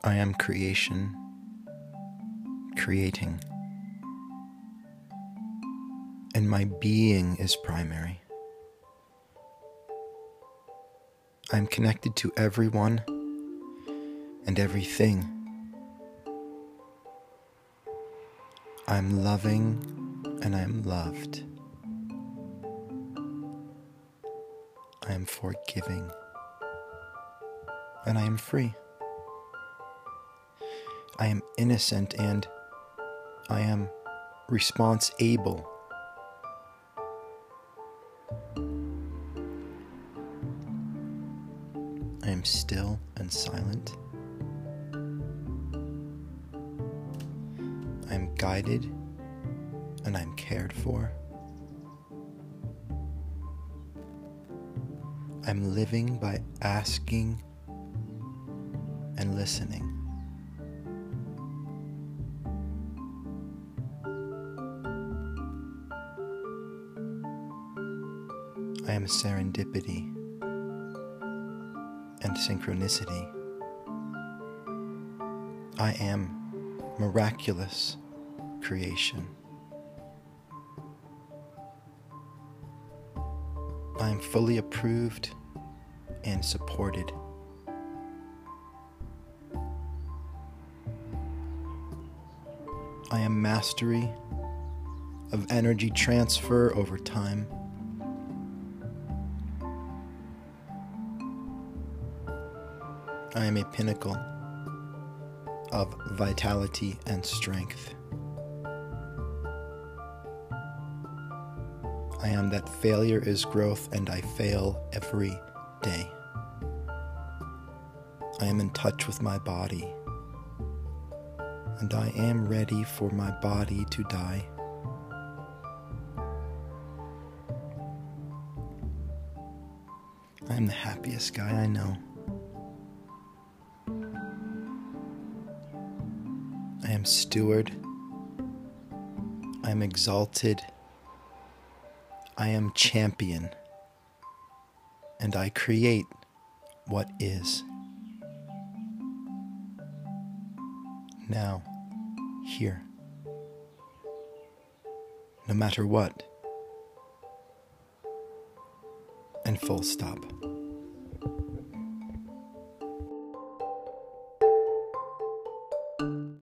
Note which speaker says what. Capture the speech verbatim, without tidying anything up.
Speaker 1: I am creation, creating, and my being is primary. I am connected to everyone and everything. I am loving and I am loved. I am forgiving and I am free. I am innocent and I am response-able. I am still and silent. I am guided and I am cared for. I'm living by asking and listening. I am serendipity and synchronicity. I am miraculous creation. I am fully approved and supported. I am mastery of energy transfer over time. I am a pinnacle of vitality and strength. I am that failure is growth and I fail every day. I am in touch with my body and I am ready for my body to die. I am the happiest guy I know. I am steward. I am exalted. I am champion. And I create what is. Now, here. No matter what. And full stop.